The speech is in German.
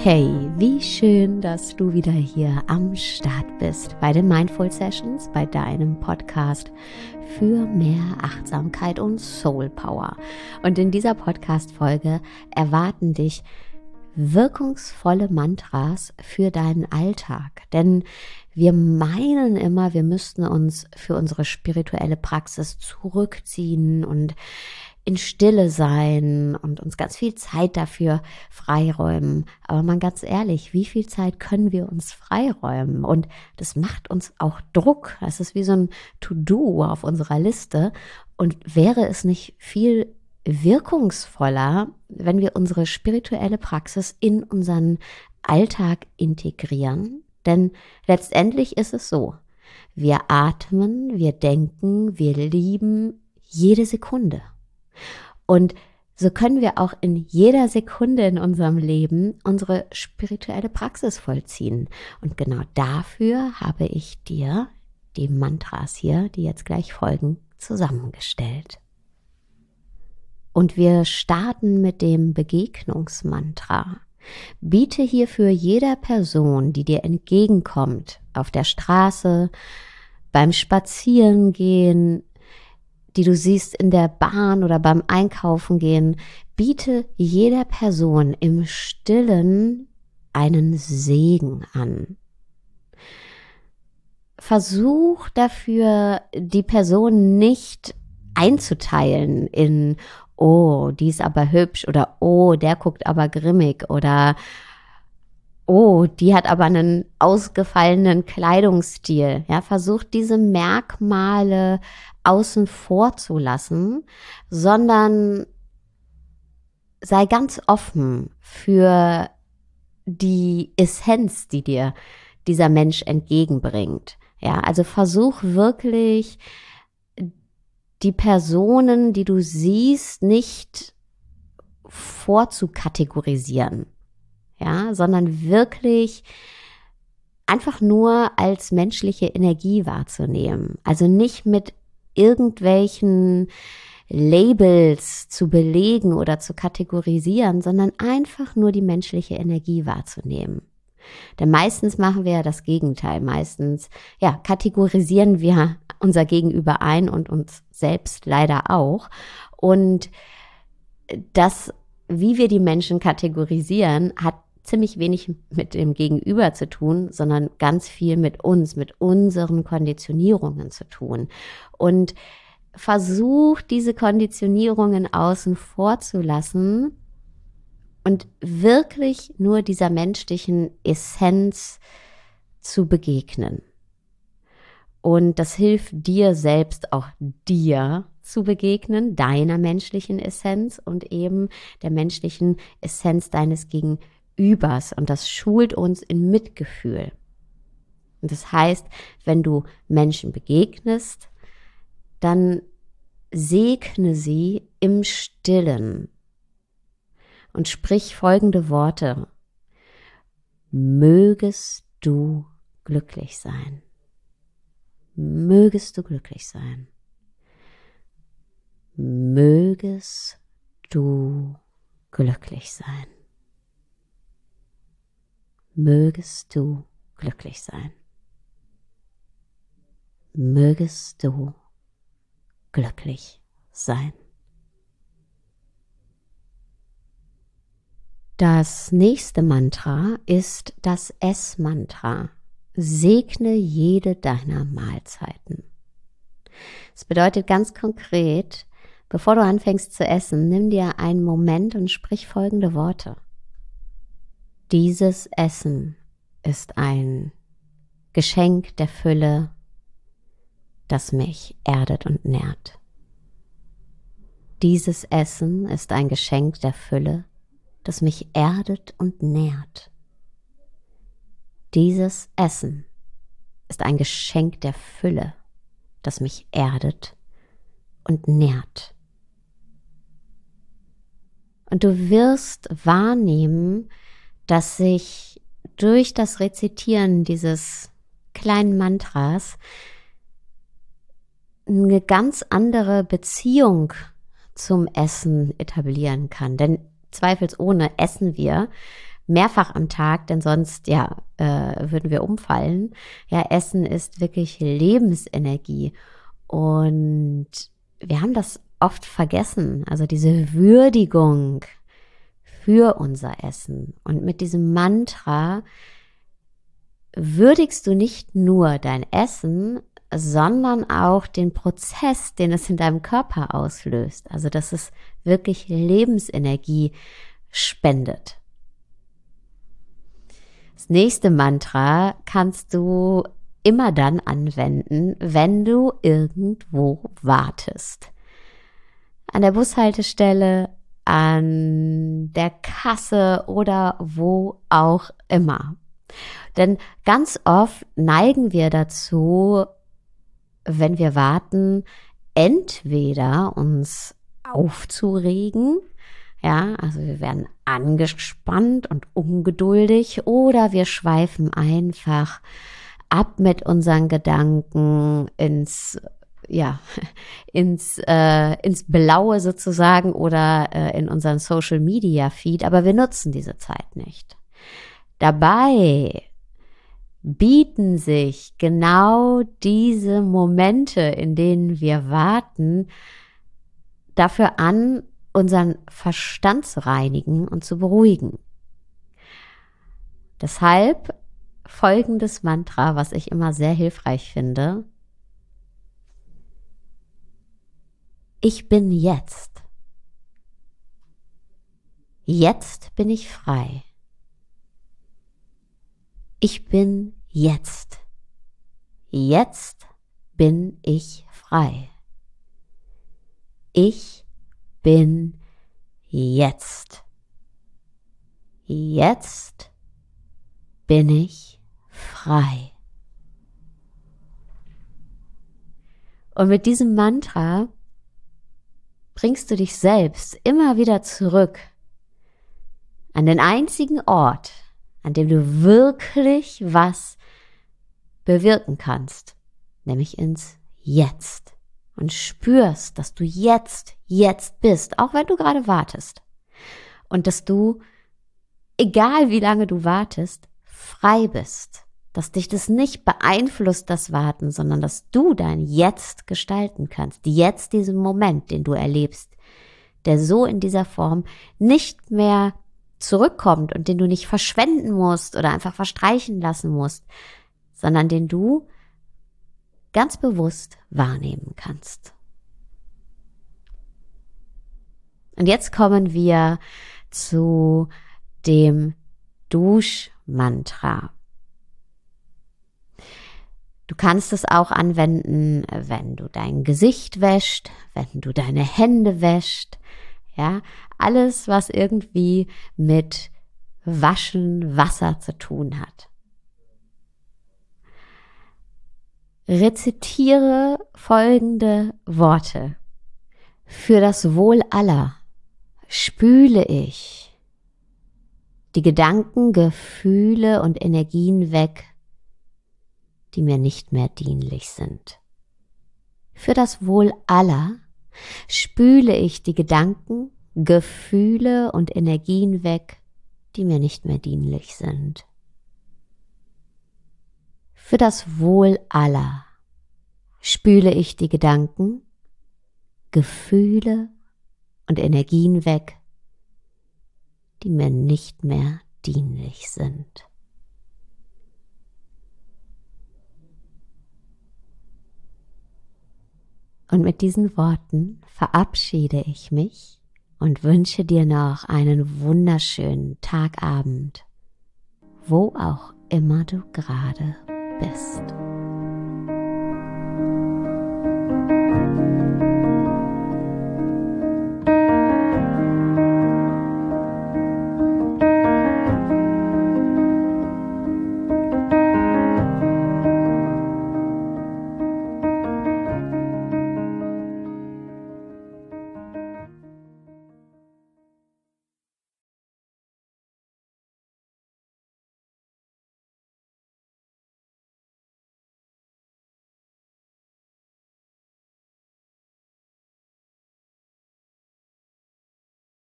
Hey, wie schön, dass du wieder hier am Start bist bei den Mindful Sessions, bei deinem Podcast für mehr Achtsamkeit und Soul Power. Und in dieser Podcast-Folge erwarten dich wirkungsvolle Mantras für deinen Alltag. Denn wir meinen immer, wir müssten uns für unsere spirituelle Praxis zurückziehen und in Stille sein und uns ganz viel Zeit dafür freiräumen. Aber mal ganz ehrlich, wie viel Zeit können wir uns freiräumen? Und das macht uns auch Druck. Das ist wie so ein To-Do auf unserer Liste. Und wäre es nicht viel wirkungsvoller, wenn wir unsere spirituelle Praxis in unseren Alltag integrieren? Denn letztendlich ist es so, wir atmen, wir denken, wir lieben jede Sekunde. Und so können wir auch in jeder Sekunde in unserem Leben unsere spirituelle Praxis vollziehen. Und genau dafür habe ich dir die Mantras hier, die jetzt gleich folgen, zusammengestellt. Und wir starten mit dem Begegnungsmantra. Biete hierfür jeder Person, die dir entgegenkommt, auf der Straße, beim Spazierengehen, die du siehst in der Bahn oder beim Einkaufen gehen, biete jeder Person im Stillen einen Segen an. Versuch dafür, die Person nicht einzuteilen in oh, die ist aber hübsch oder oh, der guckt aber grimmig oder oh, die hat aber einen ausgefallenen Kleidungsstil. Ja, versuch diese Merkmale außen vor zu lassen, sondern sei ganz offen für die Essenz, die dir dieser Mensch entgegenbringt. Ja, also versuch wirklich die Personen, die du siehst, nicht vorzukategorisieren, ja, sondern wirklich einfach nur als menschliche Energie wahrzunehmen. Also nicht mit irgendwelchen Labels zu belegen oder zu kategorisieren, sondern einfach nur die menschliche Energie wahrzunehmen. Denn meistens machen wir ja das Gegenteil. Meistens, ja, kategorisieren wir unser Gegenüber ein und uns selbst leider auch. Und das, wie wir die Menschen kategorisieren, hat ziemlich wenig mit dem Gegenüber zu tun, sondern ganz viel mit uns, mit unseren Konditionierungen zu tun. Und versuch, diese Konditionierungen außen vor zu lassen und wirklich nur dieser menschlichen Essenz zu begegnen. Und das hilft dir selbst, auch dir zu begegnen, deiner menschlichen Essenz und eben der menschlichen Essenz deines Gegenübers. Und das schult uns in Mitgefühl. Und das heißt, wenn du Menschen begegnest, dann segne sie im Stillen und sprich folgende Worte. Mögest du glücklich sein. Mögest du glücklich sein. Mögest du glücklich sein. Mögest du glücklich sein. Mögest du glücklich sein. Das nächste Mantra ist das S-Mantra. Segne jede deiner Mahlzeiten. Das bedeutet ganz konkret, bevor du anfängst zu essen, nimm dir einen Moment und sprich folgende Worte. Dieses Essen ist ein Geschenk der Fülle, das mich erdet und nährt. Dieses Essen ist ein Geschenk der Fülle, das mich erdet und nährt. Dieses Essen ist ein Geschenk der Fülle, das mich erdet und nährt. Und du wirst wahrnehmen, dass sich durch das Rezitieren dieses kleinen Mantras eine ganz andere Beziehung zum Essen etablieren kann. Denn zweifelsohne essen wir, mehrfach am Tag, denn sonst würden wir umfallen. Ja, Essen ist wirklich Lebensenergie und wir haben das oft vergessen, also diese Würdigung für unser Essen. Und mit diesem Mantra würdigst du nicht nur dein Essen, sondern auch den Prozess, den es in deinem Körper auslöst. Also dass es wirklich Lebensenergie spendet. Das nächste Mantra kannst du immer dann anwenden, wenn du irgendwo wartest. An der Bushaltestelle, an der Kasse oder wo auch immer. Denn ganz oft neigen wir dazu, wenn wir warten, entweder uns aufzuregen, ja, also wir werden angespannt und ungeduldig, oder wir schweifen einfach ab mit unseren Gedanken ins Blaue sozusagen oder in unseren Social Media Feed, aber wir nutzen diese Zeit nicht. Dabei bieten sich genau diese Momente, in denen wir warten, dafür an, unseren Verstand zu reinigen und zu beruhigen. Deshalb folgendes Mantra, was ich immer sehr hilfreich finde: Ich bin jetzt. Jetzt bin ich frei. Ich bin jetzt. Jetzt bin ich frei. Ich bin jetzt. Jetzt bin ich frei. Und mit diesem Mantra bringst du dich selbst immer wieder zurück an den einzigen Ort, an dem du wirklich was bewirken kannst, nämlich ins Jetzt. Und spürst, dass du jetzt bist, auch wenn du gerade wartest. Und dass du, egal wie lange du wartest, frei bist. Dass dich das nicht beeinflusst, das Warten, sondern dass du dein Jetzt gestalten kannst. Jetzt diesen Moment, den du erlebst, der so in dieser Form nicht mehr zurückkommt und den du nicht verschwenden musst oder einfach verstreichen lassen musst, sondern den du ganz bewusst wahrnehmen kannst. Und jetzt kommen wir zu dem Duschmantra. Du kannst es auch anwenden, wenn du dein Gesicht wäschst, wenn du deine Hände wäschst, ja, alles, was irgendwie mit Waschen, Wasser zu tun hat. Rezitiere folgende Worte. Für das Wohl aller spüle ich die Gedanken, Gefühle und Energien weg, die mir nicht mehr dienlich sind. Für das Wohl aller spüle ich die Gedanken, Gefühle und Energien weg, die mir nicht mehr dienlich sind. Für das Wohl aller spüle ich die Gedanken, Gefühle und Energien weg, die mir nicht mehr dienlich sind. Und mit diesen Worten verabschiede ich mich und wünsche dir noch einen wunderschönen Tagabend, wo auch immer du gerade bist.